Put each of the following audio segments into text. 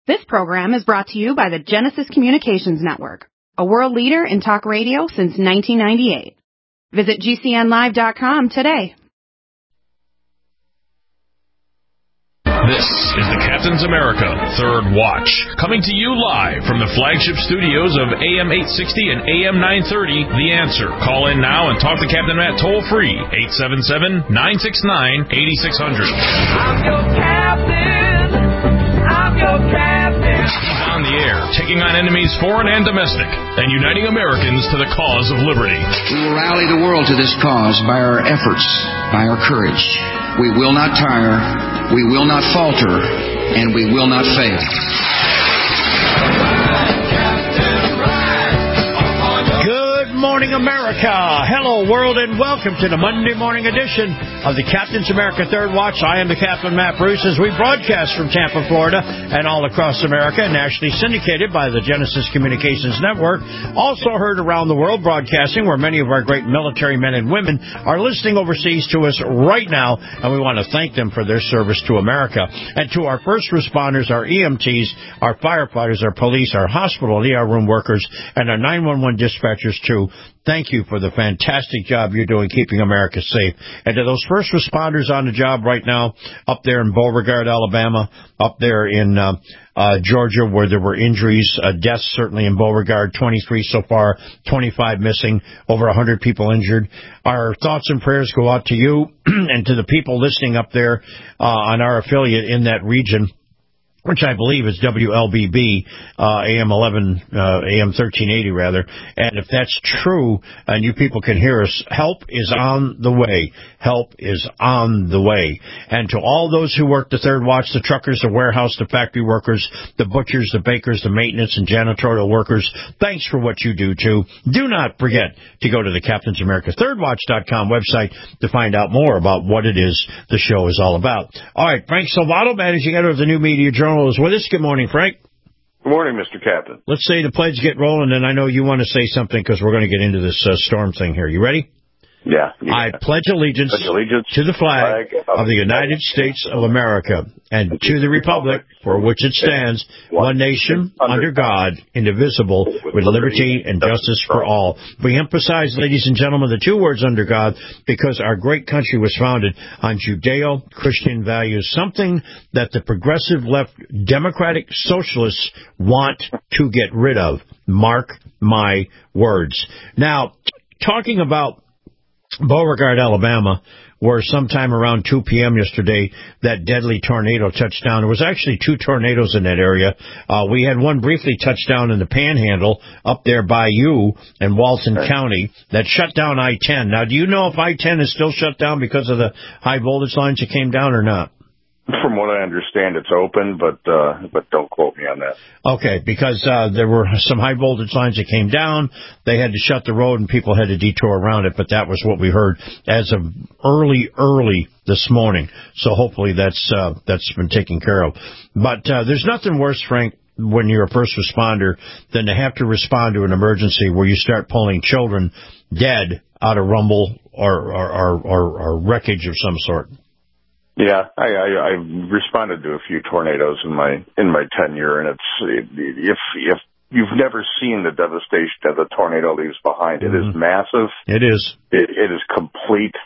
This program is brought to you by the Genesis Communications Network, a world leader in talk radio since 1998. Visit GCNlive.com today. This is the Captain's America Third Watch, coming to you live from the flagship studios of AM 860 and AM 930, The Answer. Call in now and talk to Captain Matt toll-free, 877-969-8600. I'm your captain. I'm your captain. He's on the air, taking on enemies foreign and domestic, and uniting Americans to the cause of liberty. We will rally the world to this cause by our efforts, by our courage. We will not tire, we will not falter, and we will not fail. Good morning, America. Hello, world, and welcome to the Monday morning edition of the Captain's America Third Watch. I am the Captain, Matt Bruce, as we broadcast from Tampa, Florida, and all across America, nationally syndicated by the Genesis Communications Network. Also heard around the world broadcasting, where many of our great military men and women are listening overseas to us right now, and we want to thank them for their service to America. And to our first responders, our EMTs, our firefighters, our police, our hospital and ER room workers, and our 911 dispatchers, too. Thank you for the fantastic job you're doing keeping America safe. And to those first responders on the job right now, up there in Beauregard, Alabama, up there in Georgia, where there were injuries, deaths certainly in Beauregard, 23 so far, 25 missing, over 100 people injured. Our thoughts and prayers go out to you and to the people listening up there on our affiliate in that region, which I believe is WLBB, AM 1380 rather. And if that's true, and you people can hear us, help is on the way. Help is on the way. And to all those who work the third watch, the truckers, the warehouse, the factory workers, the butchers, the bakers, the maintenance and janitorial workers, thanks for what you do too. Do not forget to go to the Captain's America ThirdWatch.com website to find out more about what it is the show is all about. All right, Frank Salvato, managing editor of the New Media Journal, is with us. Good morning, Frank. Good morning, Mr. Captain. Let's say the pledge get rolling, and I know you want to say something because we're going to get into this storm thing here. You ready? Yeah. I pledge allegiance to the flag of the United States of America and to the republic for which it stands, one nation, under God, indivisible, with liberty and justice for all. We emphasize, ladies and gentlemen, the two words under God because our great country was founded on Judeo-Christian values, something that the progressive left Democratic Socialists want to get rid of. Mark my words. Now, talking about Beauregard, Alabama, where sometime around 2 p.m. yesterday, that deadly tornado touched down. There was actually two tornadoes in that area. We had one briefly touch down in the Panhandle up there by you in Walton County that shut down I-10. Now, do you know if I-10 is still shut down because of the high voltage lines that came down or not? From what I understand, it's open, but don't quote me on that. Okay, because there were some high voltage lines that came down. They had to shut the road, and people had to detour around it, but that was what we heard as of early this morning. So hopefully that's been taken care of. But there's nothing worse, Frank, when you're a first responder than to have to respond to an emergency where you start pulling children dead out of rumble or wreckage of some sort. Yeah, I responded to a few tornadoes in my tenure, and if you've never seen the devastation that the tornado leaves behind, it is massive. It is. It is complete.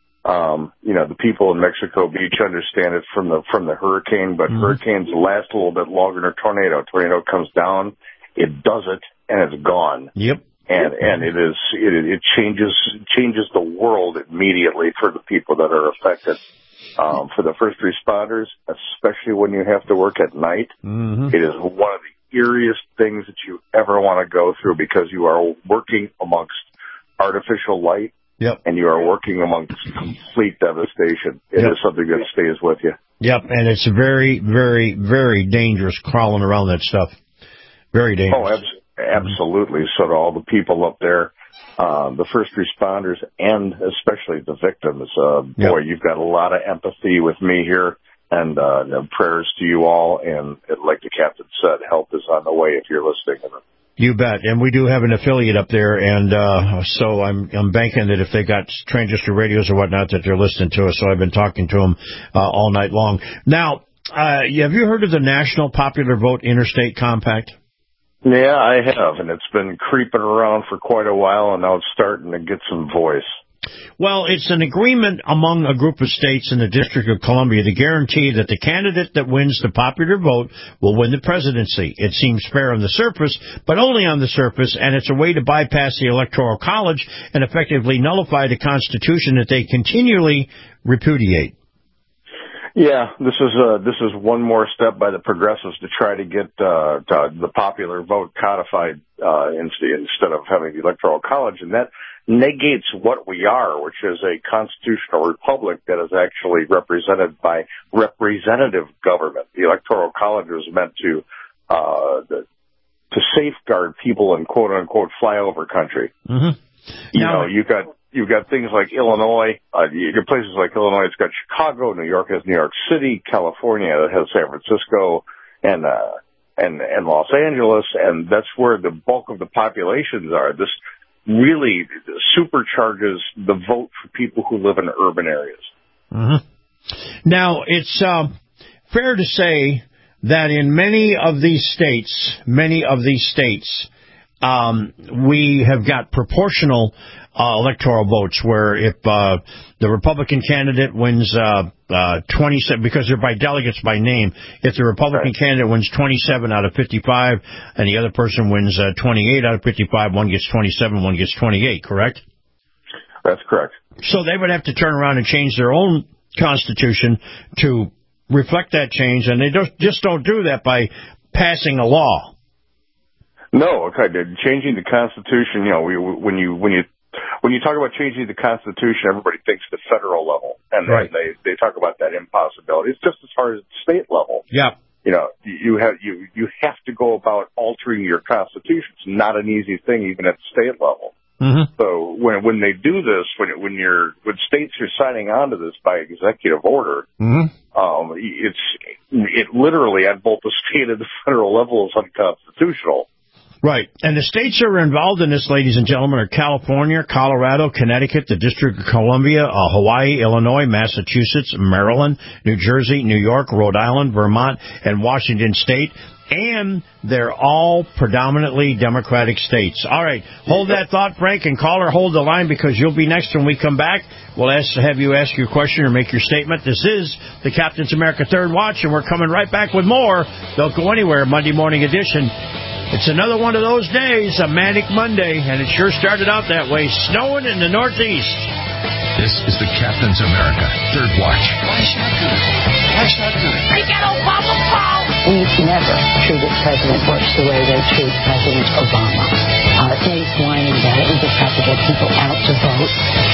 The people in Mexico Beach understand it from the hurricane, but hurricanes last a little bit longer than a tornado. A tornado comes down, it does it, and it's gone. Yep. And it changes the world immediately for the people that are affected. For the first responders, especially when you have to work at night, it is one of the eeriest things that you ever want to go through because you are working amongst artificial light, and you are working amongst complete devastation. It is something that stays with you. Yep, and it's very, very, very dangerous crawling around that stuff. Very dangerous. Oh, absolutely. So to all the people up there, the first responders and especially the victims, boy, you've got a lot of empathy with me here, and prayers to you all. And like the captain said, help is on the way if you're listening. You bet. And we do have an affiliate up there, and so I'm banking that if they got transistor radios or whatnot that they're listening to us. So I've been talking to them all night long. Now, Have you heard of the National Popular Vote Interstate Compact? Yeah, I have, and it's been creeping around for quite a while, and now it's starting to get some voice. Well, it's an agreement among a group of states in the District of Columbia to guarantee that the candidate that wins the popular vote will win the presidency. It seems fair on the surface, but only on the surface, and it's a way to bypass the Electoral College and effectively nullify the Constitution that they continually repudiate. Yeah, this is one more step by the progressives to try to get the popular vote codified instead of having the Electoral College, and that negates what we are, which is a constitutional republic that is actually represented by representative government. The Electoral College was meant to safeguard people in quote unquote flyover country. Mm-hmm. You've got things like Illinois, places like Illinois, it's got Chicago, New York has New York City, California has San Francisco, and Los Angeles, and that's where the bulk of the populations are. This really supercharges the vote for people who live in urban areas. Mm-hmm. Now, it's fair to say that in many of these states, we have got proportional electoral votes, where if the Republican candidate wins 27, because they're by delegates by name, if the Republican candidate wins 27 out of 55 and the other person wins 28 out of 55, one gets 27, one gets 28, correct? That's correct. So they would have to turn around and change their own constitution to reflect that change, and they just don't do that by passing a law. No, okay. Changing the Constitution, when you talk about changing the Constitution, everybody thinks the federal level, and they talk about that impossibility. It's just as far as the state level. Yeah. You have to go about altering your Constitution. It's not an easy thing, even at the state level. Mm-hmm. So when they do this, when states are signing on to this by executive order, mm-hmm. It literally at both the state and the federal level is unconstitutional. Right. And the states that are involved in this, ladies and gentlemen, are California, Colorado, Connecticut, the District of Columbia, Hawaii, Illinois, Massachusetts, Maryland, New Jersey, New York, Rhode Island, Vermont, and Washington State. And they're all predominantly Democratic states. All right. Hold that thought, Frank, and caller, hold the line, because you'll be next when we come back. We'll have you ask your question or make your statement. This is the Captain's America Third Watch, and we're coming right back with more. Don't go anywhere. Monday morning edition. It's another one of those days, a manic Monday, and it sure started out that way, snowing in the Northeast. This is the Captain's America Third Watch. Why shotgun? They got Obama fault. We never treated President Bush the way they treat President Obama. They're whining about it. We just have to get people out to vote.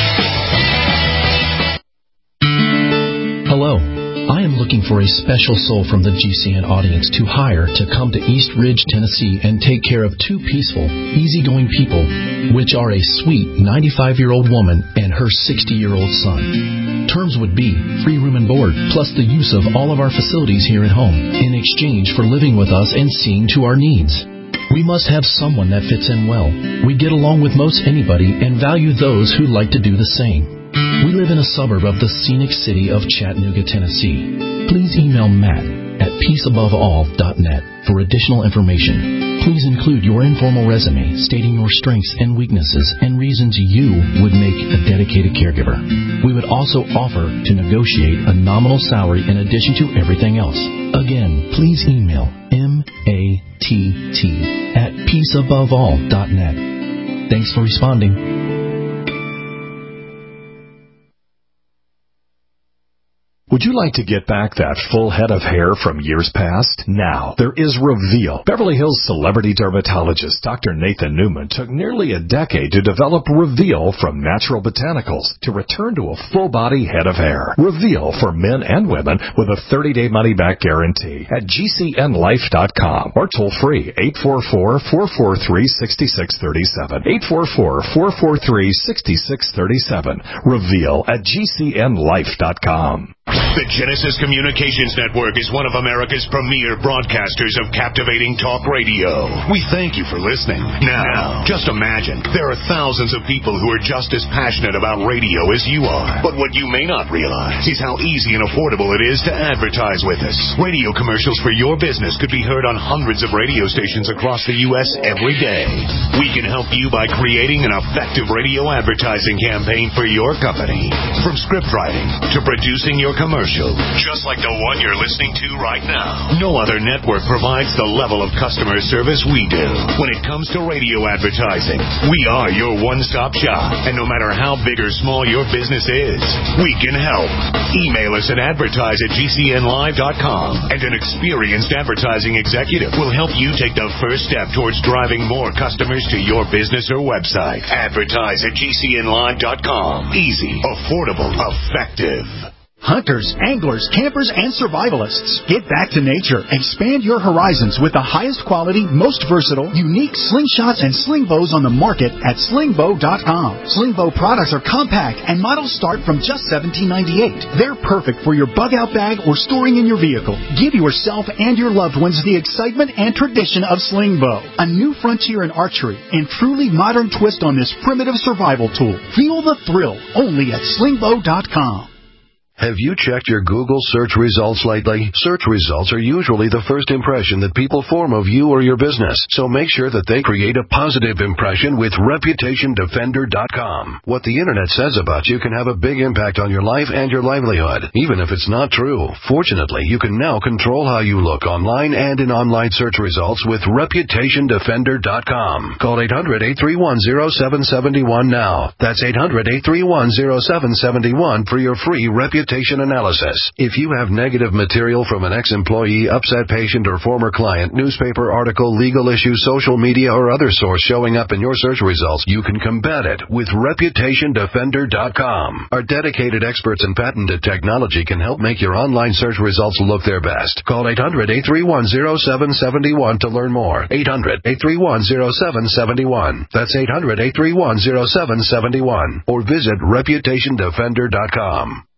Hello. I am looking for a special soul from the GCN audience to hire to come to East Ridge, Tennessee, and take care of two peaceful, easygoing people, which are a sweet 95-year-old woman and her 60-year-old son. Terms would be free room and board, plus the use of all of our facilities here at home, in exchange for living with us and seeing to our needs. We must have someone that fits in well. We get along with most anybody and value those who like to do the same. We live in a suburb of the scenic city of Chattanooga, Tennessee. Please email Matt at peaceaboveall.net for additional information. Please include your informal resume stating your strengths and weaknesses and reasons you would make a dedicated caregiver. We would also offer to negotiate a nominal salary in addition to everything else. Again, please email matt@peaceaboveall.net. Thanks for responding. Would you like to get back that full head of hair from years past? Now, there is Reveal. Beverly Hills celebrity dermatologist Dr. Nathan Newman took nearly a decade to develop Reveal from natural botanicals to return to a full-body head of hair. Reveal for men and women with a 30-day money-back guarantee at GCNlife.com or toll-free 844-443-6637. 844-443-6637. Reveal at GCNlife.com. The Genesis Communications Network is one of America's premier broadcasters of captivating talk radio. We thank you for listening. Now, just imagine, there are thousands of people who are just as passionate about radio as you are. But what you may not realize is how easy and affordable it is to advertise with us. Radio commercials for your business could be heard on hundreds of radio stations across the U.S. every day. We can help you by creating an effective radio advertising campaign for your company. From script writing to producing your commercial, just like the one you're listening to right now. No other network provides the level of customer service we do. When it comes to radio advertising, we are your one-stop shop. And no matter how big or small your business is, we can help. Email us at advertise@gcnlive.com, and an experienced advertising executive will help you take the first step towards driving more customers to your business or website. Advertise@gcnlive.com. Easy, affordable, effective. Hunters, anglers, campers, and survivalists. Get back to nature. Expand your horizons with the highest quality, most versatile, unique slingshots and sling bows on the market at slingbow.com. Slingbow products are compact and models start from just $17.98. They're perfect for your bug-out bag or storing in your vehicle. Give yourself and your loved ones the excitement and tradition of Slingbow, a new frontier in archery and truly modern twist on this primitive survival tool. Feel the thrill only at slingbow.com. Have you checked your Google search results lately? Search results are usually the first impression that people form of you or your business, so make sure that they create a positive impression with ReputationDefender.com. What the Internet says about you can have a big impact on your life and your livelihood, even if it's not true. Fortunately, you can now control how you look online and in online search results with ReputationDefender.com. Call 800-831-0771 now. That's 800-831-0771 for your free reputation analysis. If you have negative material from an ex-employee, upset patient, or former client, newspaper article, legal issue, social media, or other source showing up in your search results, you can combat it with ReputationDefender.com. Our dedicated experts in patented technology can help make your online search results look their best. Call 800-831-0771 to learn more. 800-831-0771. That's 800-831-0771. Or visit ReputationDefender.com.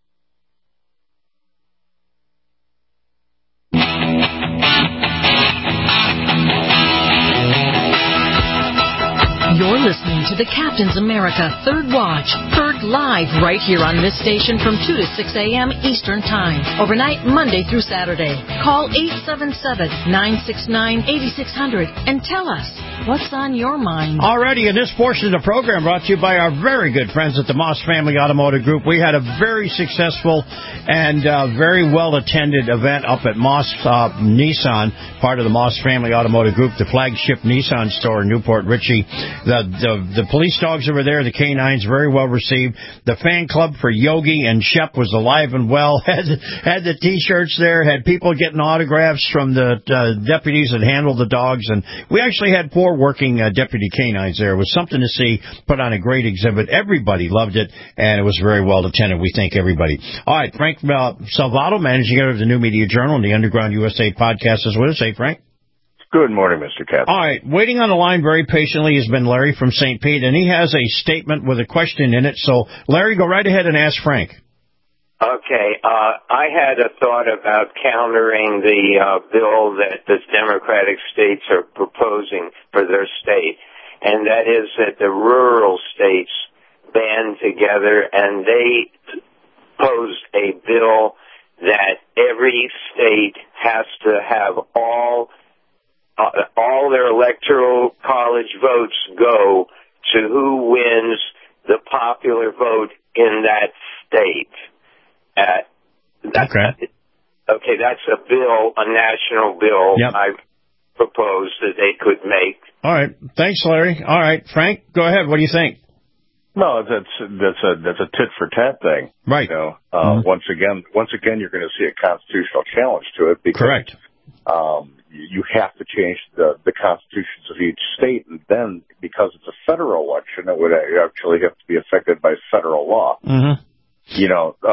You're listening to the Captain's America Third Watch, heard live right here on this station from 2 to 6 a.m. Eastern Time, overnight Monday through Saturday. Call 877-969-8600 and tell us what's on your mind. Alrighty, in this portion of the program brought to you by our very good friends at the Moss Family Automotive Group. We had a very successful and very well-attended event up at Moss Nissan, part of the Moss Family Automotive Group, the flagship Nissan store in Newport Richey. The police dogs over there, the canines, very well received. The fan club for Yogi and Shep was alive and well. Had the T-shirts there, had people getting autographs from the deputies that handled the dogs, and we actually had 4 working deputy canines there. It was something to see, put on a great exhibit. Everybody loved it, and it was very well attended. We thank everybody. All right, Frank Salvato, managing editor of the New Media Journal and the Underground USA podcast is with us. Hey, Frank. Good morning, Mr. Captain. All right, waiting on the line very patiently has been Larry from St. Pete, and he has a statement with a question in it. So, Larry, go right ahead and ask Frank. Okay, I had a thought about countering the bill that the Democratic states are proposing for their state, and that is that the rural states band together, and they posed a bill that every state has to have all their electoral college votes go to who wins the popular vote in that state. Okay, that's a bill, a national bill. Yep. I propose that they could make. All right, thanks, Larry. All right, Frank, go ahead. What do you think? No, that's a tit for tat thing, right? You know, once again, you're going to see a constitutional challenge to it. Because, correct. You have to change the constitutions of each state, and then because it's a federal election, it would actually have to be affected by federal law. Mm-hmm. If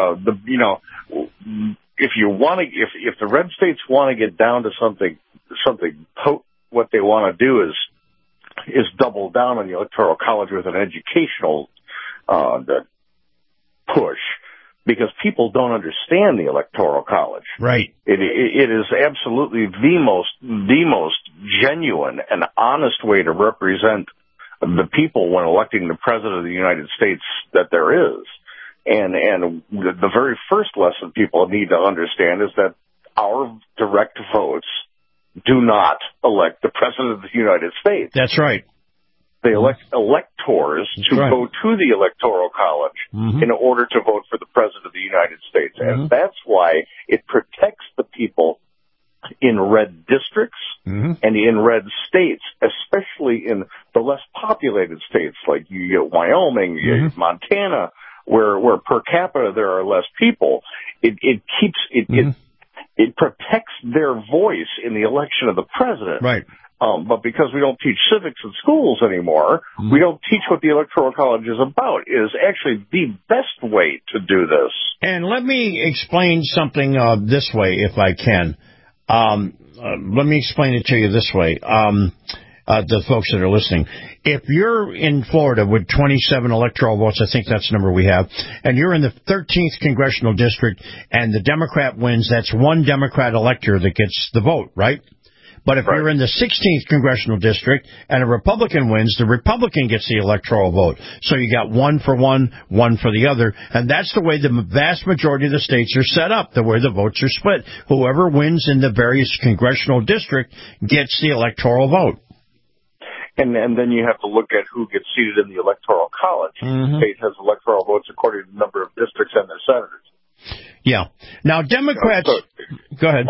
the red states want to get down to something, what they want to do is double down on the electoral college with an educational push. because people don't understand the Electoral College. Right. It is absolutely the most genuine and honest way to represent the people when electing the President of the United States that there is. And the very first lesson people need to understand is that our direct votes do not elect the President of the United States. That's right. They elect electors to go to the Electoral College in order to vote for the President of the United States. And that's why it protects the people in red districts and in red states, especially in the less populated states like you get Wyoming, you get Montana, where per capita there are less people. It protects their voice in the election of the president. Right. But because we don't teach civics in schools anymore, we don't teach what the Electoral College is about. It is actually the best way to do this. And let me explain something this way, if I can. Let me explain it to you this way, the folks that are listening. If you're in Florida with 27 electoral votes, I think that's the number we have, and you're in the 13th congressional district and the Democrat wins, that's one Democrat elector that gets the vote, right? But if you're in the 16th congressional district and a Republican wins, the Republican gets the electoral vote. So you got one for one, one for the other. And that's the way the vast majority of the states are set up, the way the votes are split. Whoever wins in the various congressional district gets the electoral vote. And then you have to look at who gets seated in the Electoral College. The state has electoral votes according to the number of districts and their senators. Yeah. Now, Democrats... Go ahead.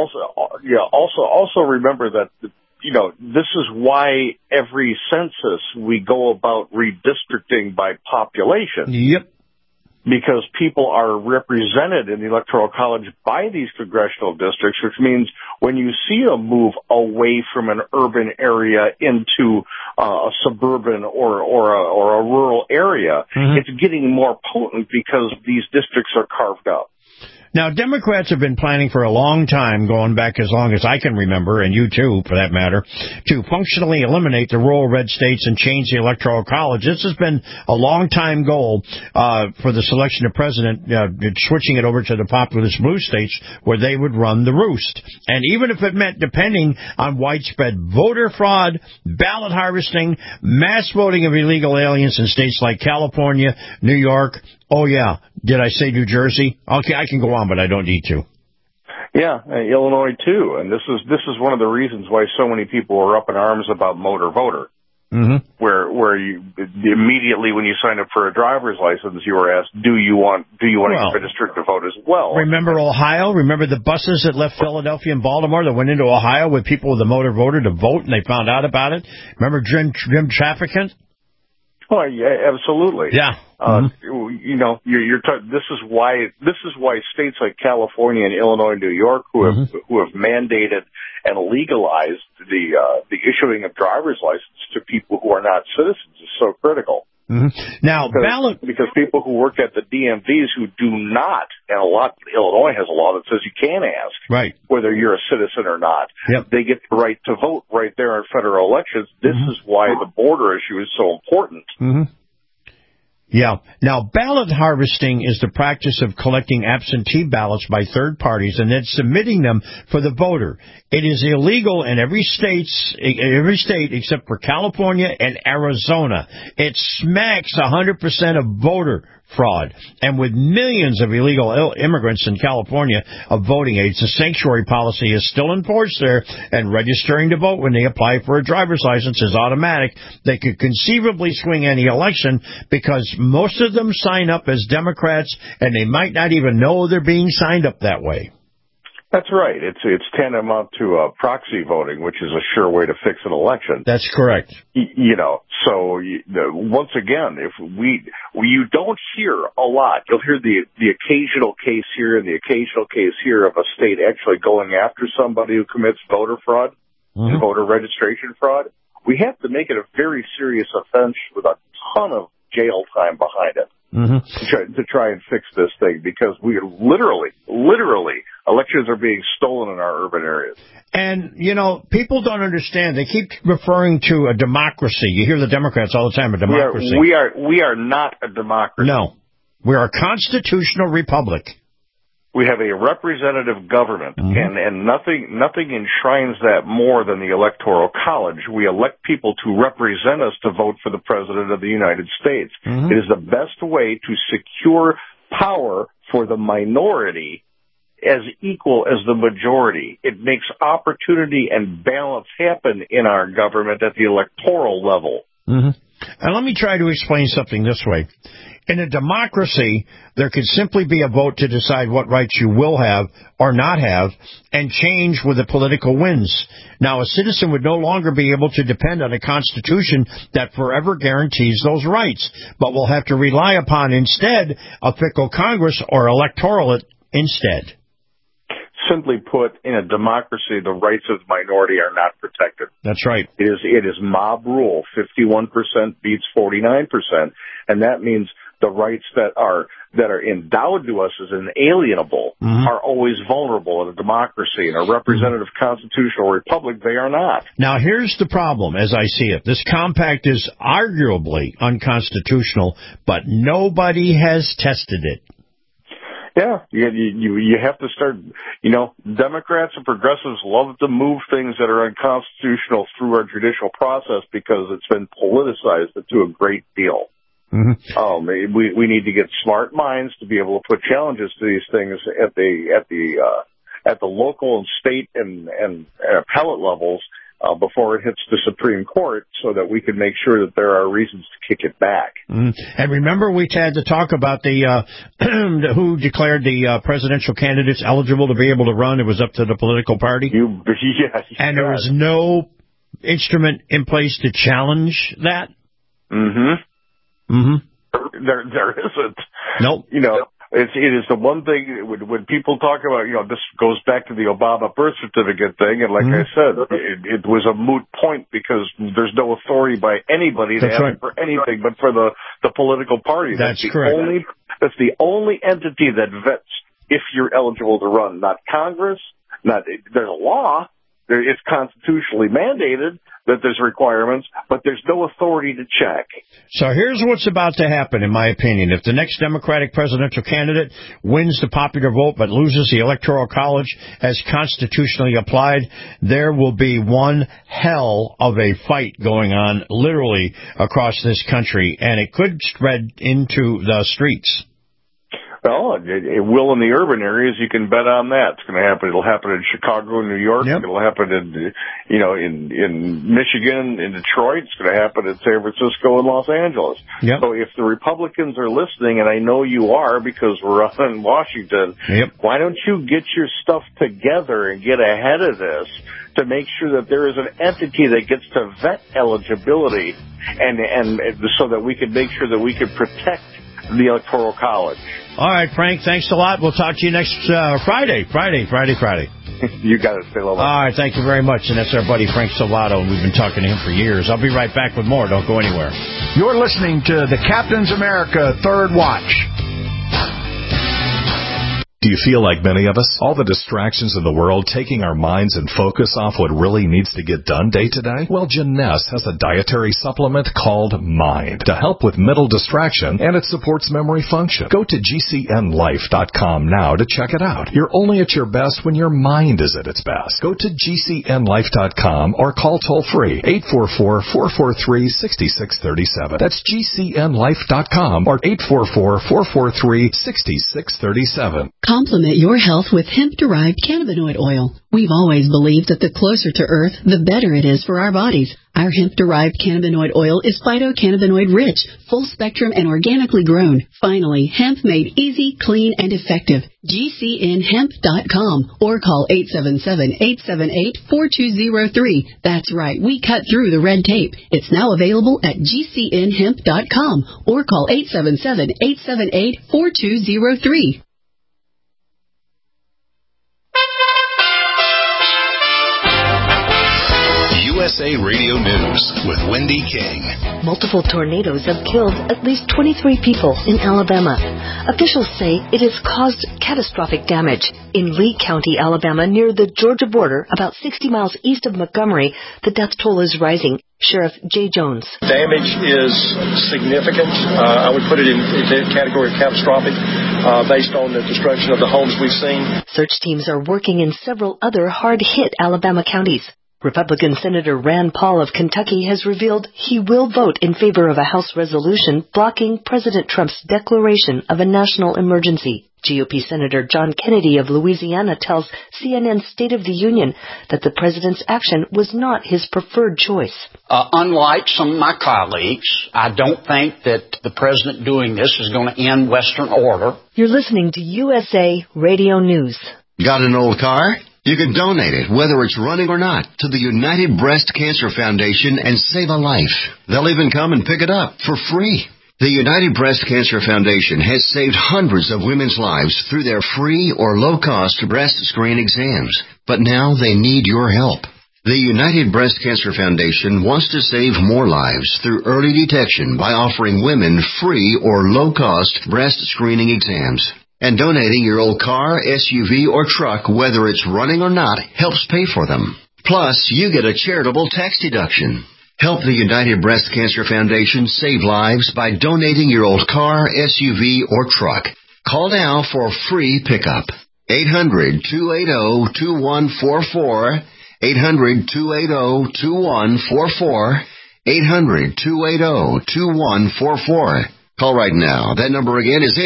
Also remember that, this is why every census we go about redistricting by population. Yep. Because people are represented in the Electoral College by these congressional districts, which means when you see a move away from an urban area into a suburban or a rural area, it's getting more potent because these districts are carved up. Now, Democrats have been planning for a long time, going back as long as I can remember, and you too, for that matter, to functionally eliminate the rural red states and change the Electoral College. This has been a long-time goal for the selection of president, switching it over to the populist blue states where they would run the roost. And even if it meant depending on widespread voter fraud, ballot harvesting, mass voting of illegal aliens in states like California, New York, oh, yeah. Did I say New Jersey? Okay, I can go on, but I don't need to. Yeah, Illinois, too. And this is one of the reasons why so many people are up in arms about motor voter. Where you immediately when you sign up for a driver's license, you were asked, do you want to be registered to vote as well? Remember Ohio? Remember the buses that left Philadelphia and Baltimore that went into Ohio with people with a motor voter to vote, and they found out about it? Remember Jim Traficant? Oh, yeah, absolutely. Yeah. This is why states like California and Illinois and New York who have mandated and legalized the issuing of driver's license to people who are not citizens is so critical. Now, because people who work at the DMVs who do not, and Illinois has a law that says you can ask whether you're a citizen or not. They get the right to vote right there in federal elections. This is why the border issue is so important. Yeah. Now, ballot harvesting is the practice of collecting absentee ballots by third parties and then submitting them for the voter. It is illegal in every state except for California and Arizona. It smacks 100% of voter fraud. And with millions of illegal immigrants in California of voting age, the sanctuary policy is still enforced there, and registering to vote when they apply for a driver's license is automatic. They could conceivably swing any election because most of them sign up as Democrats, and they might not even know they're being signed up that way. That's right. It's tantamount to proxy voting, which is a sure way to fix an election. That's correct. So once again, you don't hear a lot. You'll hear the occasional case here and the occasional case here of a state actually going after somebody who commits voter fraud and voter registration fraud. We have to make it a very serious offense with a ton of jail time behind it. To try and fix this thing, because we are literally, elections are being stolen in our urban areas. And, people don't understand. They keep referring to a democracy. You hear the Democrats all the time, a democracy. We are not a democracy. No. We're a constitutional republic. We have a representative government, and nothing enshrines that more than the Electoral College. We elect people to represent us to vote for the President of the United States. It is the best way to secure power for the minority as equal as the majority. It makes opportunity and balance happen in our government at the electoral level. And let me try to explain something this way. In a democracy, there could simply be a vote to decide what rights you will have or not have and change with the political winds. Now, a citizen would no longer be able to depend on a constitution that forever guarantees those rights, but will have to rely upon instead a fickle Congress or electoral instead. Simply put, in a democracy, the rights of the minority are not protected. That's right. It is mob rule. 51% beats 49%, and that means the rights that are endowed to us as inalienable are always vulnerable in a democracy. In a representative constitutional republic, they are not. Now, here's the problem, as I see it. This compact is arguably unconstitutional, but nobody has tested it. Yeah, you have to start, Democrats and progressives love to move things that are unconstitutional through our judicial process because it's been politicized to a great deal. We need to get smart minds to be able to put challenges to these things at the local and state and appellate levels before it hits the Supreme Court, so that we can make sure that there are reasons to kick it back. And remember, we had to talk about the who declared the presidential candidates eligible to be able to run. It was up to the political party. And there was no instrument in place to challenge that. There isn't. Nope. It is the one thing when people talk about, this goes back to the Obama birth certificate thing, and like I said, it was a moot point because there's no authority by anybody to ask for anything but for the political party. That's correct. That's the only entity that vets if you're eligible to run, not Congress. There's a law. It's constitutionally mandated that there's requirements, but there's no authority to check. So here's what's about to happen, in my opinion. If the next Democratic presidential candidate wins the popular vote but loses the Electoral College as constitutionally applied, there will be one hell of a fight going on literally across this country, and it could spread into the streets. Well, it will in the urban areas. You can bet on that. It's going to happen. It'll happen in Chicago, New York. It'll happen in Michigan, in Detroit. It's going to happen in San Francisco and Los Angeles. So if the Republicans are listening, and I know you are because we're up in Washington, why don't you get your stuff together and get ahead of this to make sure that there is an entity that gets to vet eligibility and so that we can make sure that we can protect the Electoral College. All right, Frank, thanks a lot. We'll talk to you next Friday. You got it, Phil. All right, thank you very much. And that's our buddy Frank Salvato, and we've been talking to him for years. I'll be right back with more. Don't go anywhere. You're listening to the Captain's America Third Watch. Do you feel like many of us? All the distractions in the world taking our minds and focus off what really needs to get done day to day? Well, Jeunesse has a dietary supplement called Mind to help with mental distraction, and it supports memory function. Go to GCNlife.com now to check it out. You're only at your best when your mind is at its best. Go to GCNlife.com or call toll-free 844-443-6637. That's GCNlife.com or 844-443-6637. Complement your health with hemp-derived cannabinoid oil. We've always believed that the closer to Earth, the better it is for our bodies. Our hemp-derived cannabinoid oil is phytocannabinoid-rich, full-spectrum, and organically grown. Finally, hemp made easy, clean, and effective. GCNhemp.com or call 877-878-4203. That's right, we cut through the red tape. It's now available at GCNhemp.com or call 877-878-4203. USA Radio News with Wendy King. Multiple tornadoes have killed at least 23 people in Alabama. Officials say it has caused catastrophic damage. In Lee County, Alabama, near the Georgia border, about 60 miles east of Montgomery, the death toll is rising. Sheriff Jay Jones. Damage is significant. I would put it in the category of catastrophic based on the destruction of the homes we've seen. Search teams are working in several other hard-hit Alabama counties. Republican Senator Rand Paul of Kentucky has revealed he will vote in favor of a House resolution blocking President Trump's declaration of a national emergency. GOP Senator John Kennedy of Louisiana tells CNN's State of the Union that the president's action was not his preferred choice. Unlike some of my colleagues, I don't think that the president doing this is going to end Western order. You're listening to USA Radio News. Got an old car? You can donate it, whether it's running or not, to the United Breast Cancer Foundation and save a life. They'll even come and pick it up for free. The United Breast Cancer Foundation has saved hundreds of women's lives through their free or low-cost breast screen exams. But now they need your help. The United Breast Cancer Foundation wants to save more lives through early detection by offering women free or low-cost breast screening exams. And donating your old car, SUV, or truck, whether it's running or not, helps pay for them. Plus, you get a charitable tax deduction. Help the United Breast Cancer Foundation save lives by donating your old car, SUV, or truck. Call now for free pickup. 800-280-2144. 800-280-2144. 800-280-2144. Call right now. That number again is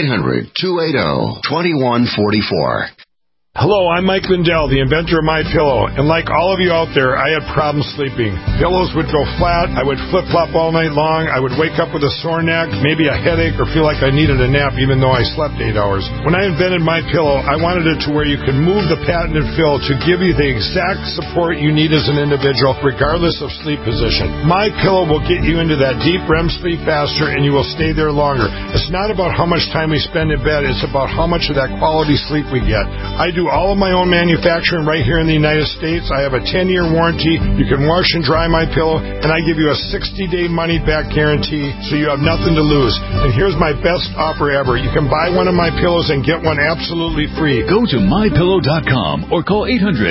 800-280-2144. Hello, I'm Mike Lindell, the inventor of MyPillow, and like all of you out there, I had problems sleeping. Pillows would go flat, I would flip-flop all night long, I would wake up with a sore neck, maybe a headache, or feel like I needed a nap even though I slept 8 hours. When I invented MyPillow, I wanted it to where you could move the patented fill to give you the exact support you need as an individual, regardless of sleep position. MyPillow will get you into that deep REM sleep faster, and you will stay there longer. It's not about how much time we spend in bed, it's about how much of that quality sleep we get. I do all of my own manufacturing right here in the United States. I have a 10-year warranty. You can wash and dry my pillow, and I give you a 60-day money-back guarantee, so you have nothing to lose. And here's my best offer ever. You can buy one of my pillows and get one absolutely free. Go to MyPillow.com or call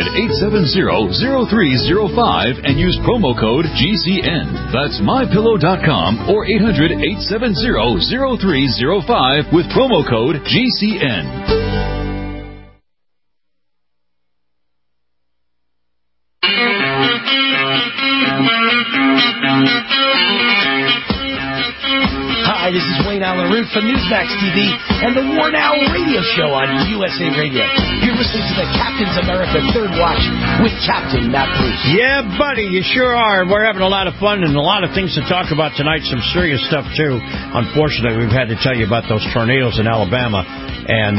800-870-0305 and use promo code GCN. That's MyPillow.com or 800-870-0305 with promo code GCN. Hi, this is Wayne Allen Root from Newsmax TV and the War Now radio show on USA Radio. You're listening to the Captain's America Third Watch with Captain Matt Bruce. Yeah, buddy, you sure are. We're having a lot of fun and a lot of things to talk about tonight. Some serious stuff, too. Unfortunately, we've had to tell you about those tornadoes in Alabama. And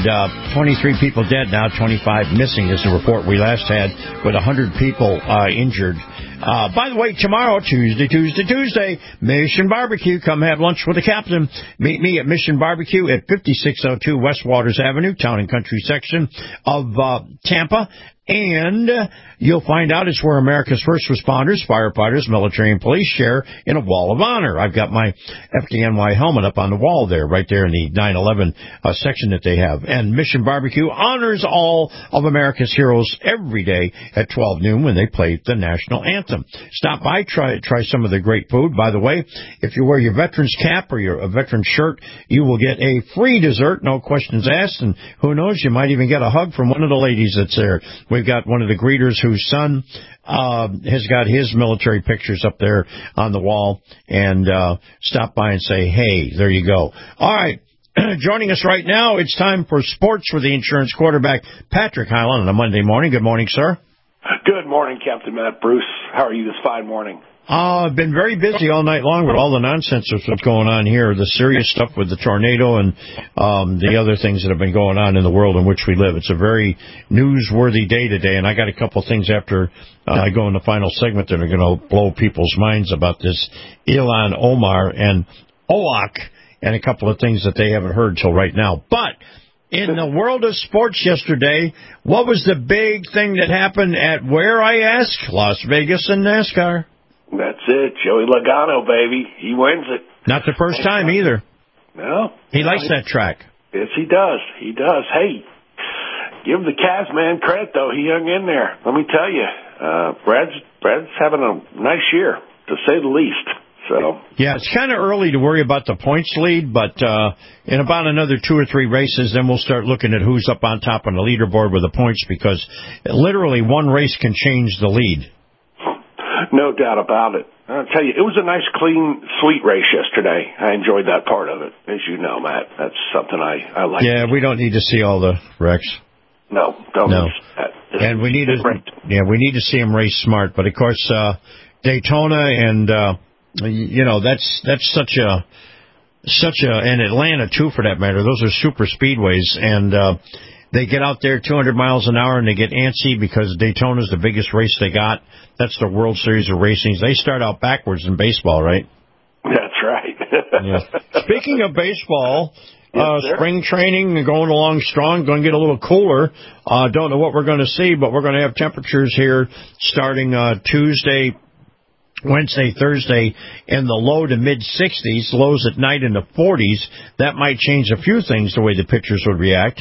23 people dead now, 25 missing is the report we last had, with 100 people injured. By the way, tomorrow, Tuesday, Mission Barbecue. Come have lunch with the captain. Meet me at Mission Barbecue at 5602 West Waters Avenue, Town and Country section of Tampa. And you'll find out it's where America's first responders, firefighters, military, and police share in a wall of honor. I've got my FDNY helmet up on the wall there, right there in the 9/11 section that they have. And Mission Barbecue honors all of America's heroes every day at 12 noon when they play the national anthem. Stop by, try some of the great food. By the way, if you wear your veteran's cap or a veteran shirt, you will get a free dessert, no questions asked. And who knows, you might even get a hug from one of the ladies that's there. We've got one of the greeters whose son has got his military pictures up there on the wall. And stop by and say, hey, there you go. All right. Joining us right now, it's time for sports with the insurance quarterback, Patrick Hyland, on a Monday morning. Good morning, sir. Good morning, Captain Matt Bruce. How are you this fine morning? I've been very busy all night long with all the nonsense that's going on here, the serious stuff with the tornado and the other things that have been going on in the world in which we live. It's a very newsworthy day today, and I got a couple of things after I go in the final segment that are going to blow people's minds about this Ilhan Omar and OAK and a couple of things that they haven't heard till right now. But in the world of sports yesterday, what was the big thing that happened at where, I ask? Las Vegas and NASCAR. That's it. Joey Logano, baby. He wins it. Not the first time either. No. He likes that track. Yes, he does. He does. Hey, give the Cavs man credit, though. He hung in there. Let me tell you, Brad's having a nice year, to say the least. So yeah, it's kind of early to worry about the points lead, but in about another 2 or 3 races, then we'll start looking at who's up on top on the leaderboard with the points, because literally one race can change the lead. No doubt about it. I'll tell you, it was a nice, clean, sweet race yesterday. I enjoyed that part of it, as you know, Matt. That's something I like. Yeah, we don't need to see all the wrecks. No, don't. No. And we need to see them race smart. But of course, Daytona and that's such a and Atlanta too, for that matter. Those are super speedways, and they get out there 200 miles an hour and they get antsy because Daytona's the biggest race they got. That's the World Series of Racing. They start out backwards in baseball, right? That's right. Yeah. Speaking of baseball, yes, spring training going along strong, going to get a little cooler. Don't know what we're going to see, but we're going to have temperatures here starting Tuesday, Wednesday, Thursday in the low to mid-60s, lows at night in the 40s. That might change a few things, the way the pitchers would react.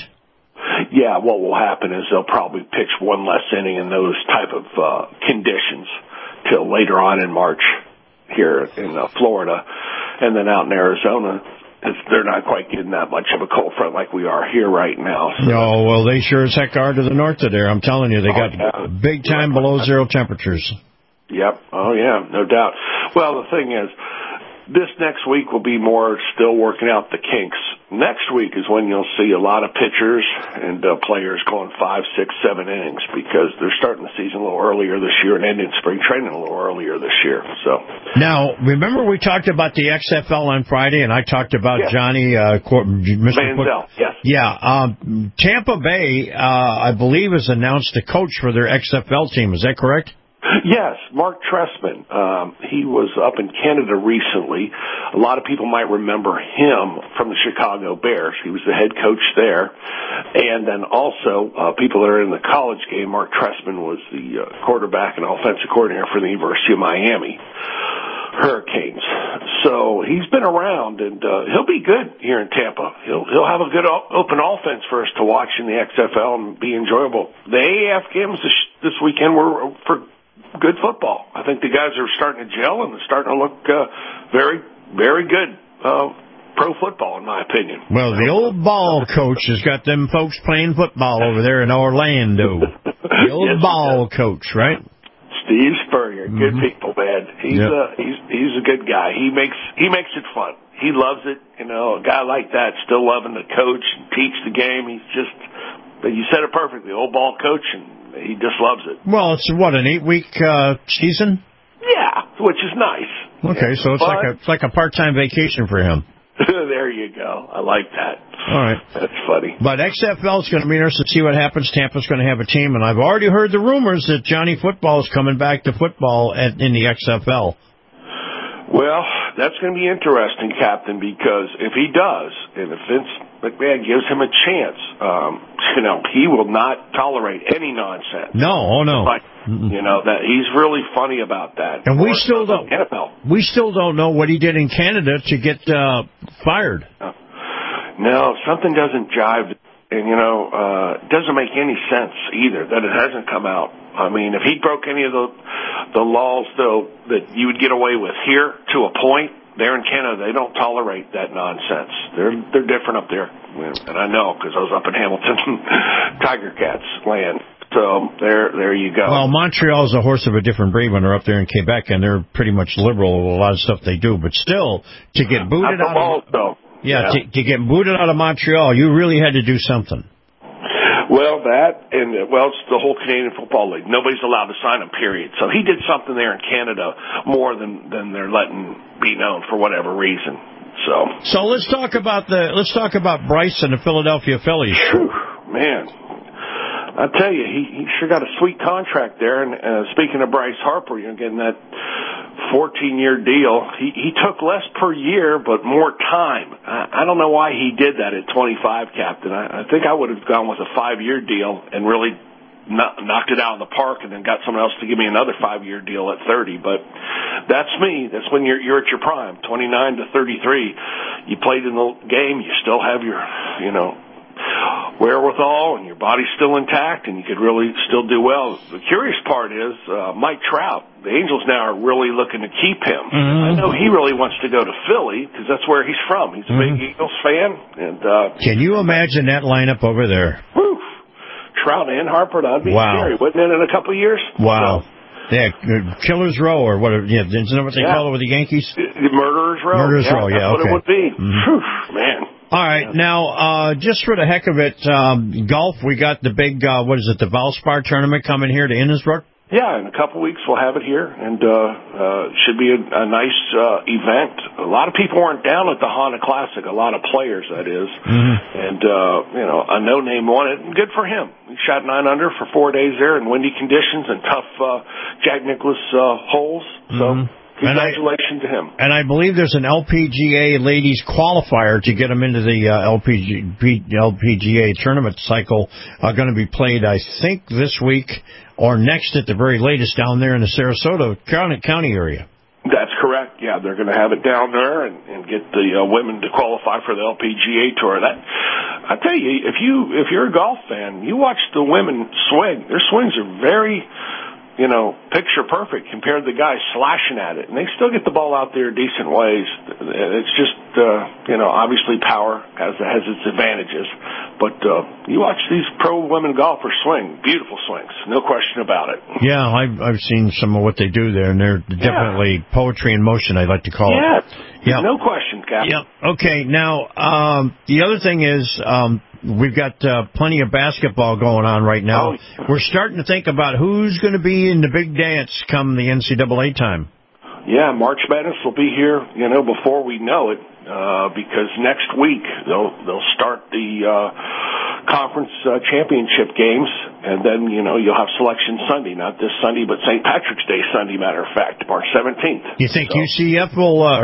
Yeah, what will happen is they'll probably pitch one less inning in those type of conditions till later on in March here in Florida. And then out in Arizona, they're not quite getting that much of a cold front like we are here right now. So. No, well, they sure as heck are to the north of there. I'm telling you, they got big-time below-zero temperatures. Yep. Oh, yeah, no doubt. Well, the thing is, this next week will be more still working out the kinks. Next week is when you'll see a lot of pitchers and players going 5, 6, 7 innings, because they're starting the season a little earlier this year and ending spring training a little earlier this year. So now, remember we talked about the XFL on Friday, and I talked about Johnny Manziel. Yes. Yeah. Tampa Bay, I believe, has announced a coach for their XFL team. Is that correct? Yes, Mark Trestman. He was up in Canada recently. A lot of people might remember him from the Chicago Bears. He was the head coach there. And then also, people that are in the college game, Mark Trestman was the quarterback and offensive coordinator for the University of Miami Hurricanes. So he's been around, and he'll be good here in Tampa. He'll have a good open offense for us to watch in the XFL and be enjoyable. The AAF games this weekend were for good football. I think the guys are starting to gel and starting to look very, very good pro football, in my opinion. Well, the old ball coach has got them folks playing football over there in Orlando. The old ball coach, right? Steve Spurrier, good people, man. He's a good guy. He makes it fun. He loves it. You know, a guy like that still loving to coach and teach the game. He's just, you said it perfectly, old ball coach, and he just loves it. Well, it's what, an 8-week season? Yeah, which is nice. Okay, so it's like a part-time vacation for him. There you go. I like that. All right. That's funny. But XFL is going to be interesting to see what happens. Tampa's going to have a team, and I've already heard the rumors that Johnny Football is coming back to football in the XFL. Well, that's going to be interesting, Captain, because if he does, and if Vince McMahon gives him a chance, he will not tolerate any nonsense. No, oh no. Like, that he's really funny about that. And we still don't know what he did in Canada to get fired. No, something doesn't jive. And, it doesn't make any sense either that it hasn't come out. I mean, if he broke any of the laws, though, that you would get away with here to a point, there in Canada, they don't tolerate that nonsense. They're different up there. And I know, because I was up in Hamilton, Tiger Cats land. So there you go. Well, Montreal is a horse of a different breed when they're up there in Quebec, and they're pretty much liberal with a lot of stuff they do. But still, to get booted out of... Yeah, to get booted out of Montreal, you really had to do something. Well, it's the whole Canadian Football League. Nobody's allowed to sign him, period. So he did something there in Canada more than they're letting be known for whatever reason. So let's talk about Bryce and the Philadelphia Phillies. Whew, man, I tell you, he sure got a sweet contract there. And speaking of Bryce Harper, getting that 14-year deal. He took less per year, but more time. I don't know why he did that at 25, Captain. I think I would have gone with a 5-year deal and really knocked it out of the park and then got someone else to give me another 5-year deal at 30. But that's me. That's when you're at your prime, 29 to 33. You played in the game. You still have your, wherewithal, and your body's still intact, and you could really still do well. The curious part is Mike Trout. The Angels now are really looking to keep him. I know he really wants to go to Philly because that's where he's from. He's a big Eagles fan. And can you imagine that lineup over there? Whew. Trout and Harper, that'd be scary, wouldn't it, in a couple of years? Wow. So, yeah, Killer's Row or whatever. Yeah, isn't that what they call it with the Yankees? Murderer's Row. Murderer's Row, that's what it would be. Whew, man. All right, now, just for the heck of it, golf, we got the big, the Valspar tournament coming here to Innisbrook? Yeah, in a couple of weeks we'll have it here, and should be a nice event. A lot of people weren't down at the Honda Classic, a lot of players, that is. And, a no-name won it, and good for him. He shot 9 under for 4 days there in windy conditions and tough Jack Nicklaus holes, so... Congratulations to him. And I believe there's an LPGA ladies qualifier to get them into the LPGA tournament cycle going to be played, I think, this week or next at the very latest down there in the Sarasota County area. That's correct. Yeah, they're going to have it down there and get the women to qualify for the LPGA tour. That, I tell you, if you're a golf fan, you watch the women swing. Their swings are very... picture perfect compared to the guys slashing at it. And they still get the ball out there decent ways. It's just, obviously power has its advantages. But you watch these pro women golfers swing. Beautiful swings. No question about it. Yeah, I've seen some of what they do there, and they're definitely poetry in motion, I'd like to call it. Yeah, no question, Captain. Yep. Okay, now, the other thing is... we've got plenty of basketball going on right now. We're starting to think about who's going to be in the big dance come the NCAA time. Yeah, March Madness will be here, before we know it, because next week they'll start the conference championship games, and then, you'll have Selection Sunday, not this Sunday, but St. Patrick's Day Sunday, matter of fact, March 17th. You think USF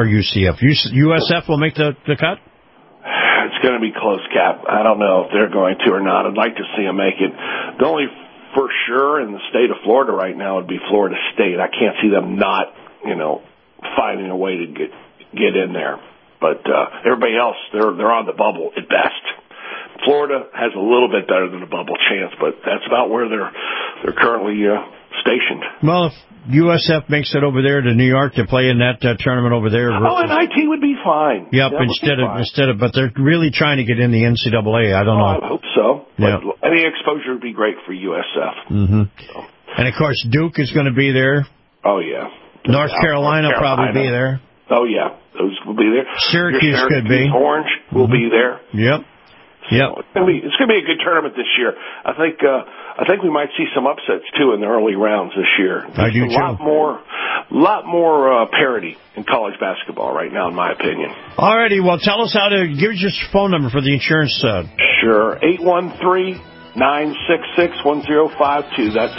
will make the cut? It's going to be close, Cap. I don't know if they're going to or not. I'd like to see them make it. The only for sure in the state of Florida right now would be Florida State. I can't see them not, finding a way to get in there. But everybody else, they're on the bubble at best. Florida has a little bit better than a bubble chance, but that's about where they're currently stationed. Well, if USF makes it over there to New York to play in that tournament over there. And IT would be fine. Yep, but they're really trying to get in the NCAA. I don't know. I hope so. Yeah. But any exposure would be great for USF. So. And of course, Duke is going to be there. Oh yeah. North Carolina will probably be there. Oh yeah, those will be there. Syracuse could be. Orange will be there. Yep. So it's going to be a good tournament this year. I think we might see some upsets too in the early rounds this year. I do too. Lot more parity in college basketball right now, in my opinion. Alrighty, well, tell us how to give us your phone number for the insurance. Sure, 813-966-1052. That's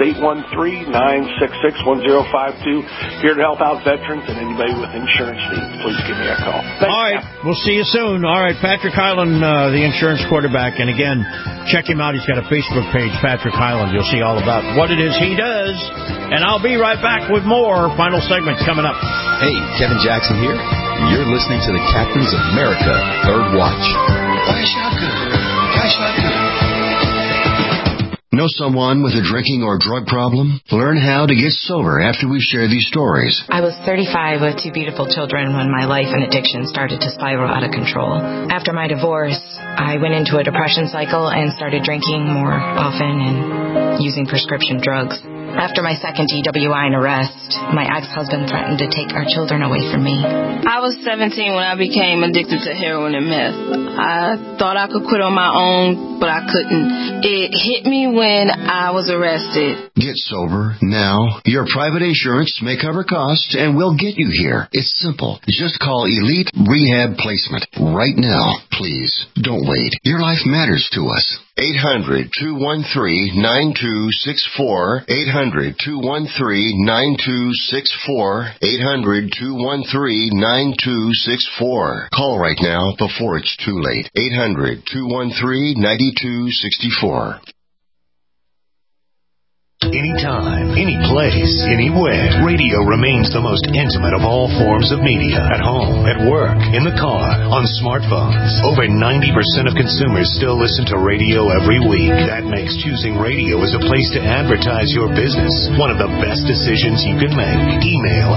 813-966-1052. Here to help out veterans and anybody with insurance needs. Please give me a call. Thanks, all right, we'll see you soon. All right, Patrick Hyland, the insurance quarterback. And again, check him out. He's got a Facebook page, Patrick Hyland. You'll see all about what it is he does. And I'll be right back with more final segments coming up. Hey, Kevin Jackson here. You're listening to the Captains of America Third Watch. Know someone with a drinking or drug problem? Learn how to get sober after we share these stories. I was 35 with 2 beautiful children when my life and addiction started to spiral out of control. After my divorce, I went into a depression cycle and started drinking more often and using prescription drugs. After my second DWI and arrest, my ex-husband threatened to take our children away from me. I was 17 when I became addicted to heroin and meth. I thought I could quit on my own, but I couldn't. It hit me when I was arrested. Get sober now. Your private insurance may cover costs and we'll get you here. It's simple. Just call Elite Rehab Placement right now. Please, don't wait. Your life matters to us. 800-213-9264. 800-213-9264. 800-213-9264. Call right now before it's too late. 800-213-9264. Anytime, any place, anywhere, radio remains the most intimate of all forms of media. At home, at work, in the car, on smartphones. Over 90% of consumers still listen to radio every week. That makes choosing radio as a place to advertise your business one of the best decisions you can make. Email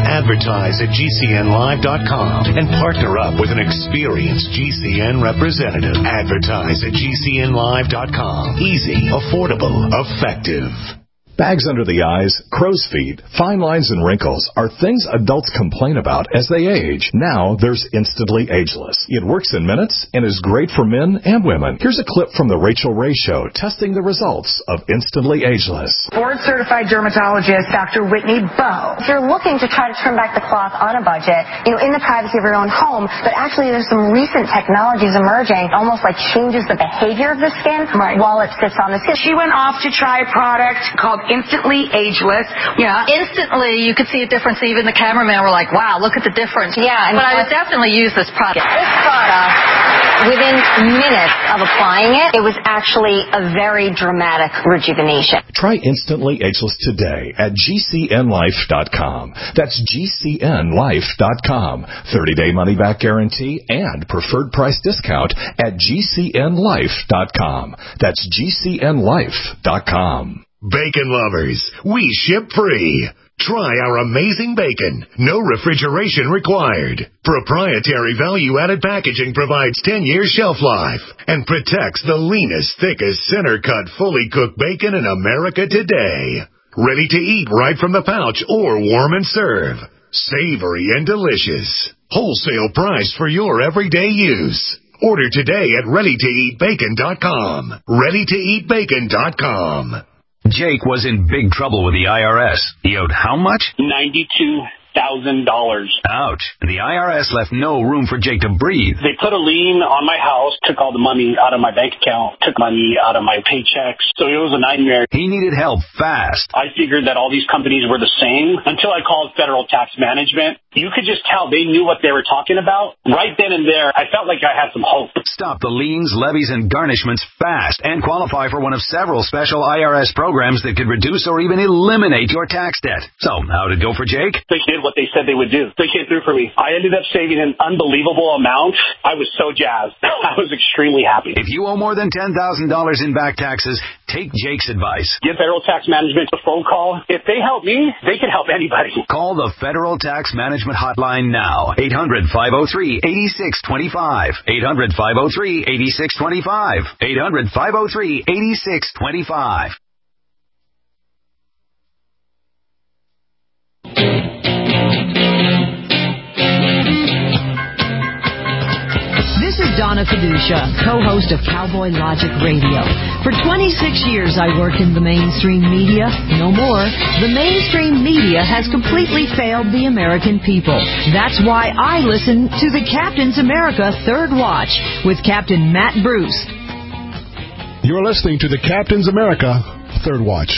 advertise@gcnlive.com and partner up with an experienced GCN representative. Advertise at gcnlive.com. Easy, affordable, effective. Bags under the eyes, crow's feet, fine lines, and wrinkles are things adults complain about as they age. Now there's Instantly Ageless. It works in minutes and is great for men and women. Here's a clip from The Rachel Ray Show testing the results of Instantly Ageless. Board-certified dermatologist Dr. Whitney Bowe. If you're looking to try to turn back the clock on a budget, in the privacy of your own home, but actually there's some recent technologies emerging, almost like changes the behavior of the skin while it sits on the skin. She went off to try a product called Instantly Ageless. Yeah, instantly you could see a difference. Even the cameraman were like, wow, look at the difference. Yeah. But I would definitely use this product. This product, within minutes of applying it, it was actually a very dramatic rejuvenation. Try Instantly Ageless today at GCNlife.com. That's GCNlife.com. 30-day money-back guarantee and preferred price discount at GCNlife.com. That's GCNlife.com. Bacon lovers, we ship free. Try our amazing bacon. No refrigeration required. Proprietary value-added packaging provides 10 years shelf life and protects the leanest, thickest, center-cut, fully cooked bacon in America today. Ready to eat right from the pouch or warm and serve. Savory and delicious. Wholesale price for your everyday use. Order today at ReadyToEatBacon.com. ReadyToEatBacon.com. Jake was in big trouble with the IRS. He owed how much? $92,000. Ouch. The IRS left no room for Jake to breathe. They put a lien on my house, took all the money out of my bank account, took money out of my paychecks. So it was a nightmare. He needed help fast. I figured that all these companies were the same until I called Federal Tax Management. You could just tell they knew what they were talking about. Right then and there, I felt like I had some hope. Stop the liens, levies, and garnishments fast and qualify for one of several special IRS programs that could reduce or even eliminate your tax debt. So, how did it go for Jake? They did what they said they would do. They came through for me. I ended up saving an unbelievable amount. I was so jazzed. I was extremely happy. If you owe more than $10,000 in back taxes, take Jake's advice. Give Federal Tax Management a phone call. If they help me, they can help anybody. Call the Federal Tax Management hotline now. 800-503-8625. 800-503-8625. 800-503-8625. This is Donna Fiducia, co-host of Cowboy Logic Radio. For 26 years, I worked in the mainstream media. No more. The mainstream media has completely failed the American people. That's why I listen to the Captain's America Third Watch with Captain Matt Bruce. You're listening to the Captain's America Third Watch.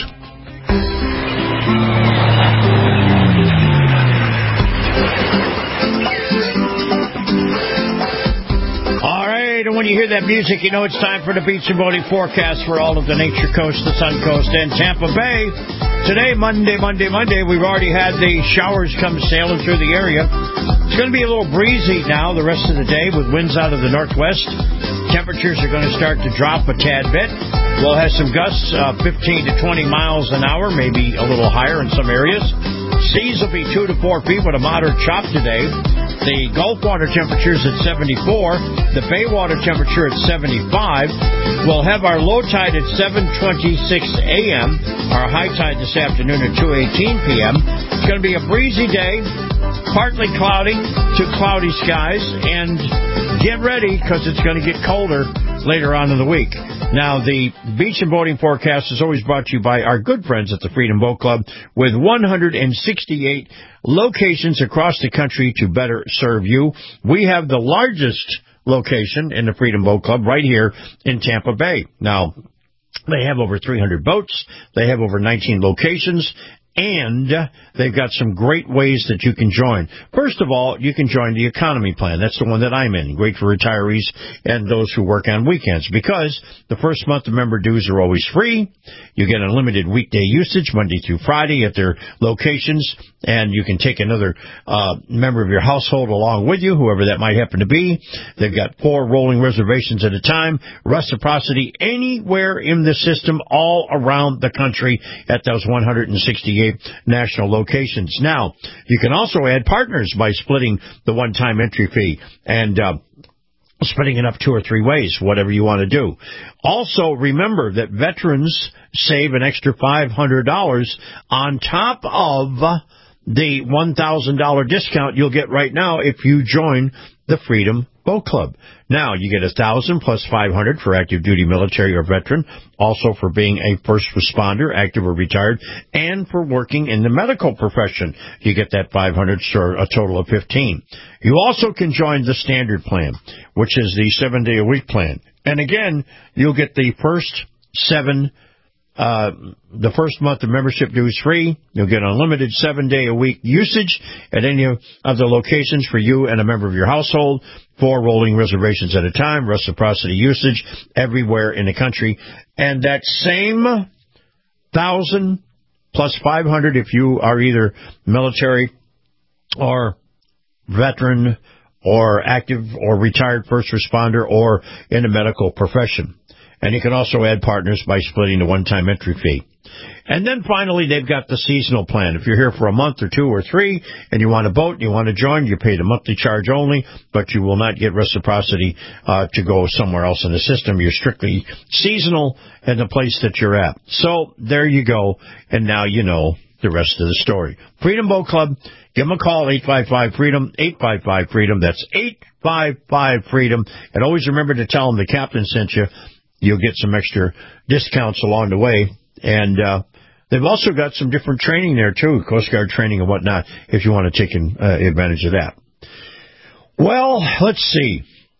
And when you hear that music, you know it's time for the beach and boating forecast for all of the Nature Coast, the Sun Coast, and Tampa Bay. Today, Monday, we've already had the showers come sailing through the area. It's going to be a little breezy now the rest of the day with winds out of the northwest. Temperatures are going to start to drop a tad bit. We'll have some gusts 15 to 20 miles an hour, maybe a little higher in some areas. Seas will be 2 to 4 feet with a moderate chop today. The Gulf water temperature is at 74. The Bay water temperature at 75. We'll have our low tide at 7:26 a.m. Our high tide this afternoon at 2:18 p.m. It's going to be a breezy day, partly cloudy to cloudy skies, and get ready because it's going to get colder later on in the week. Now, the beach and boating forecast is always brought to you by our good friends at the Freedom Boat Club with 168 locations across the country to better serve you. We have the largest location in the Freedom Boat Club right here in Tampa Bay. Now, they have over 300 boats. They have over 19 locations. And they've got some great ways that you can join. First of all, you can join the economy plan. That's the one that I'm in. Great for retirees and those who work on weekends, because the first month of member dues are always free. You get unlimited weekday usage Monday through Friday at their locations, and you can take another member of your household along with you, whoever that might happen to be. They've got 4 rolling reservations at a time, reciprocity anywhere in the system all around the country at those 168 national locations. Now, you can also add partners by splitting the one-time entry fee and splitting it up 2 or 3 ways, whatever you want to do. Also, remember that veterans save an extra $500 on top of the $1,000 discount you'll get right now if you join the Freedom Boat Club. Now, you get $1,000 plus $500 for active duty military or veteran, also for being a first responder, active or retired, and for working in the medical profession. You get that $500, so a total of $15. You also can join the standard plan, which is the 7-day-a-week plan. And again, you'll get the first month of membership dues free. You'll get unlimited 7-day-a-week usage at any of the locations for you and a member of your household. 4 rolling reservations at a time, reciprocity usage everywhere in the country. And that same $1,000 plus $500 if you are either military or veteran or active or retired first responder or in the medical profession. And you can also add partners by splitting the one-time entry fee. And then finally, they've got the seasonal plan. If you're here for a month or 2 or 3 and you want to boat and you want to join, you pay the monthly charge only, but you will not get reciprocity to go somewhere else in the system. You're strictly seasonal in the place that you're at. So there you go, and now you know the rest of the story. Freedom Boat Club, give them a call, 855-FREEDOM, 855-FREEDOM. That's 855-FREEDOM. And always remember to tell them the captain sent you. You'll get some extra discounts along the way. And they've also got some different training there, too, Coast Guard training and whatnot, if you want to take advantage of that. Well, let's see.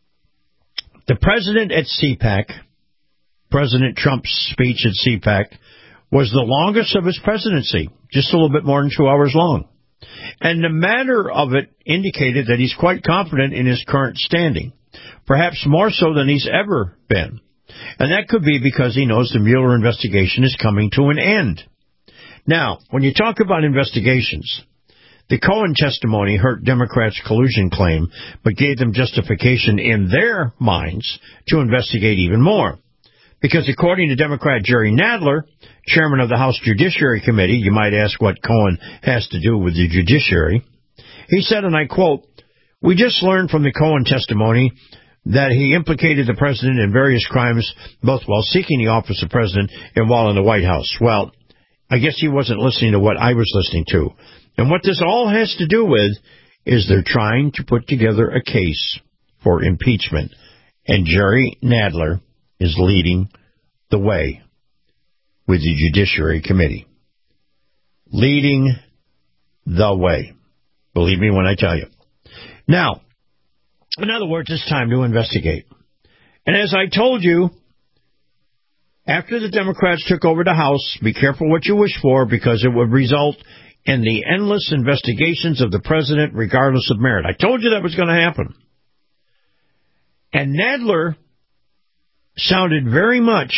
The president at CPAC, President Trump's speech at CPAC, was the longest of his presidency, just a little bit more than 2 hours long. And the manner of it indicated that he's quite confident in his current standing, perhaps more so than he's ever been. And that could be because he knows the Mueller investigation is coming to an end. Now, when you talk about investigations, the Cohen testimony hurt Democrats' collusion claim, but gave them justification in their minds to investigate even more. Because according to Democrat Jerry Nadler, chairman of the House Judiciary Committee, you might ask what Cohen has to do with the judiciary, he said, and I quote, "We just learned from the Cohen testimony that he implicated the president in various crimes, both while seeking the office of president and while in the White House." Well, I guess he wasn't listening to what I was listening to. And what this all has to do with is they're trying to put together a case for impeachment. And Jerry Nadler is leading the way with the Judiciary Committee. Leading the way. Believe me when I tell you. Now, in other words, it's time to investigate. And as I told you, after the Democrats took over the House, be careful what you wish for, because it would result in the endless investigations of the president regardless of merit. I told you that was going to happen. And Nadler sounded very much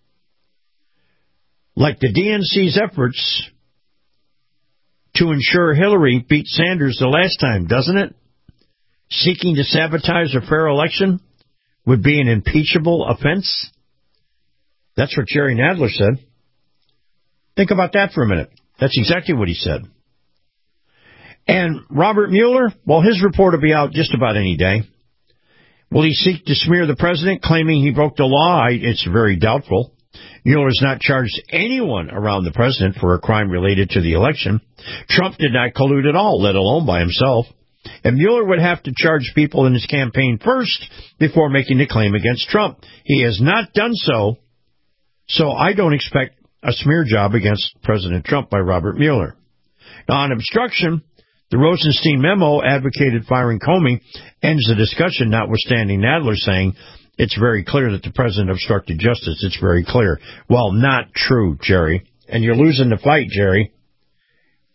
like the DNC's efforts to ensure Hillary beat Sanders the last time, doesn't it? Seeking to sabotage a fair election would be an impeachable offense? That's what Jerry Nadler said. Think about that for a minute. That's exactly what he said. And Robert Mueller, well, his report will be out just about any day. Will he seek to smear the president, claiming he broke the law? It's very doubtful. Mueller has not charged anyone around the president for a crime related to the election. Trump did not collude at all, let alone by himself. And Mueller would have to charge people in his campaign first before making the claim against Trump. He has not done so, so I don't expect a smear job against President Trump by Robert Mueller. Now, on obstruction, the Rosenstein memo advocated firing Comey ends the discussion, notwithstanding Nadler saying it's very clear that the president obstructed justice. It's very clear. Well, not true, Jerry. And you're losing the fight, Jerry.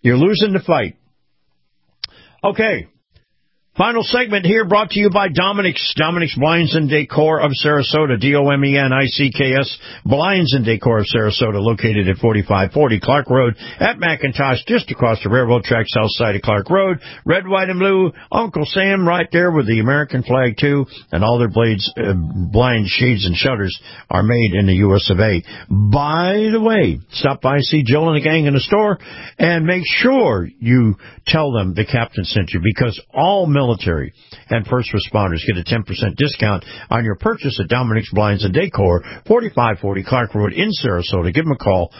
You're losing the fight. Okay. Final segment here brought to you by Dominic's Blinds and Decor of Sarasota, DOMENICKS, Blinds and Decor of Sarasota, located at 4540 Clark Road at McIntosh, just across the railroad track, south side of Clark Road. Red, white, and blue. Uncle Sam right there with the American flag, too, and all their blinds, shades, and shutters are made in the U.S. of A. By the way, stop by, see Jill and the gang in the store, and make sure you tell them the captain sent you, because all military and first responders get a 10% discount on your purchase at Dominic's Blinds and Decor, 4540 Clark Road in Sarasota. Give them a call,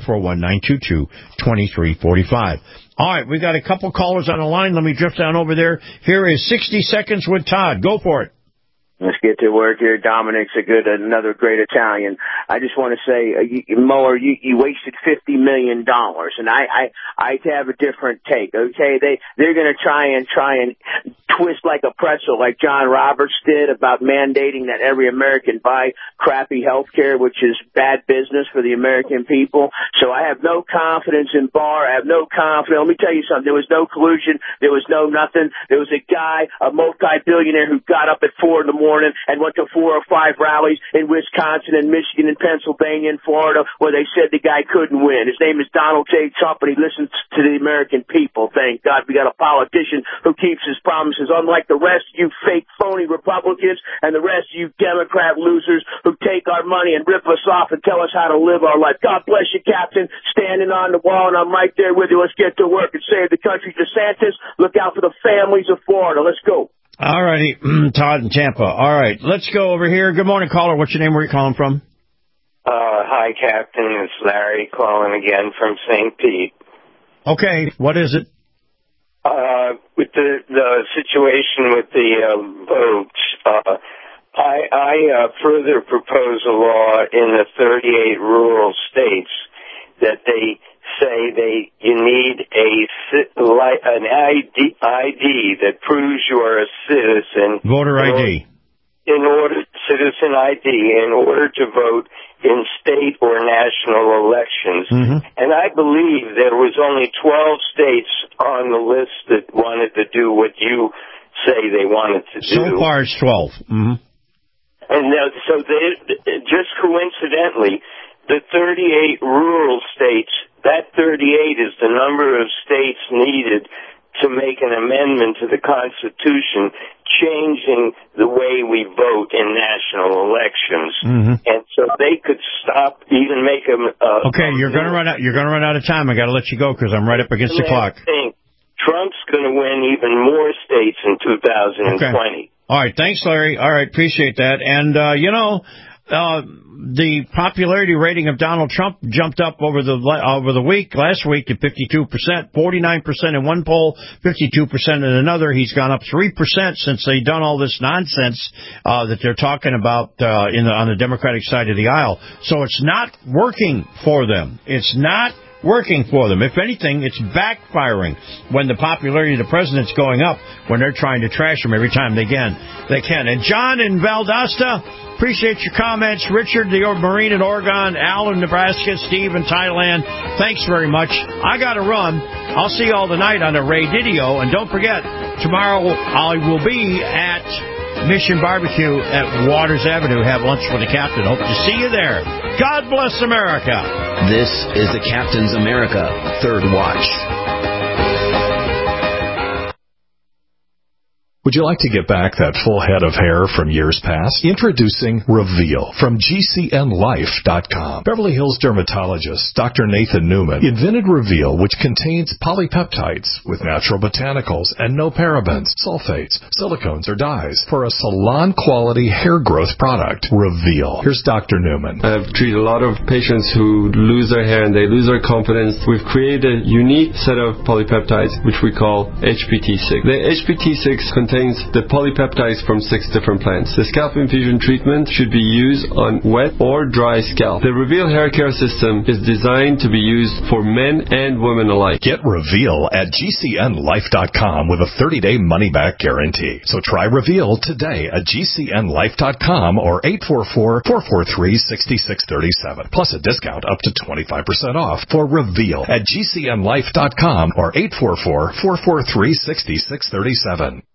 941-922-2345. All right, we've got a couple callers on the line. Let me drift down over there. Here is 60 Seconds with Todd. Go for it. Let's get to work here. Dominic's another great Italian. I just want to say, Mueller, you wasted $50 million, and I have a different take. Okay, they're going to try and twist like a pretzel, like John Roberts did about mandating that every American buy crappy health care, which is bad business for the American people. So I have no confidence in Barr. I have no confidence. Let me tell you something. There was no collusion. There was no nothing. There was a guy, a multi-billionaire, who got up at 4 a.m. and went to 4 or 5 rallies in Wisconsin and Michigan and Pennsylvania and Florida where they said the guy couldn't win. His name is Donald J. Trump, and he listens to the American people. Thank God we got a politician who keeps his promises, unlike the rest of you fake, phony Republicans and the rest of you Democrat losers who take our money and rip us off and tell us how to live our life. God bless you, Captain, standing on the wall, and I'm right there with you. Let's get to work and save the country. DeSantis, look out for the families of Florida. Let's go. All righty, Todd in Tampa. All right, let's go over here. Good morning, caller. What's your name? Where are you calling from? Hi, Captain. It's Larry calling again from St. Pete. Okay, what is it? With the situation with the votes, I further propose a law in the 38 rural states that they say you need an ID that proves you're a citizen. Voter ID. Citizen ID in order to vote in state or national elections. Mm-hmm. And I believe there was only 12 states on the list that wanted to do what you say they wanted to do. So far it's 12. Mm-hmm. And so just coincidentally, the 38 rural states, that 38 is the number of states needed to make an amendment to the Constitution, changing the way we vote in national elections. Mm-hmm. And so they could stop, even make them... okay, you're going to run out of time. I got to let you go because I'm right up against the clock. Trump's going to win even more states in 2020. Okay. All right, thanks, Larry. All right, appreciate that. And, the popularity rating of Donald Trump jumped up over the last week to 52%, 49% in one poll, 52% in another. He's gone up 3% since they've done all this nonsense that they're talking about on the Democratic side of the aisle. So it's not working for them. It's not working for them. If anything, it's backfiring when the popularity of the president's going up when they're trying to trash him every time they can. And John in Valdosta, appreciate your comments. Richard, the Marine in Oregon, Al in Nebraska, Steve in Thailand, thanks very much. I got to run. I'll see you all tonight on the Ray Didio. And don't forget, tomorrow I will be at Mission Barbecue at Waters Avenue. Have lunch with the captain. Hope to see you there. God bless America. This is the Captain's America Third Watch. Would you like to get back that full head of hair from years past? Introducing Reveal from GCNlife.com. Beverly Hills dermatologist Dr. Nathan Newman invented Reveal, which contains polypeptides with natural botanicals and no parabens, sulfates, silicones, or dyes for a salon-quality hair growth product. Reveal. Here's Dr. Newman. I've treated a lot of patients who lose their hair and they lose their confidence. We've created a unique set of polypeptides, which we call HPT6. The HPT6 contains contains the polypeptides from 6 different plants. The scalp infusion treatment should be used on wet or dry scalp. The Reveal hair care system is designed to be used for men and women alike. Get Reveal at GCNlife.com with a 30-day money-back guarantee. So try Reveal today at GCNlife.com or 844-443-6637. Plus a discount up to 25% off for Reveal at GCNlife.com or 844-443-6637.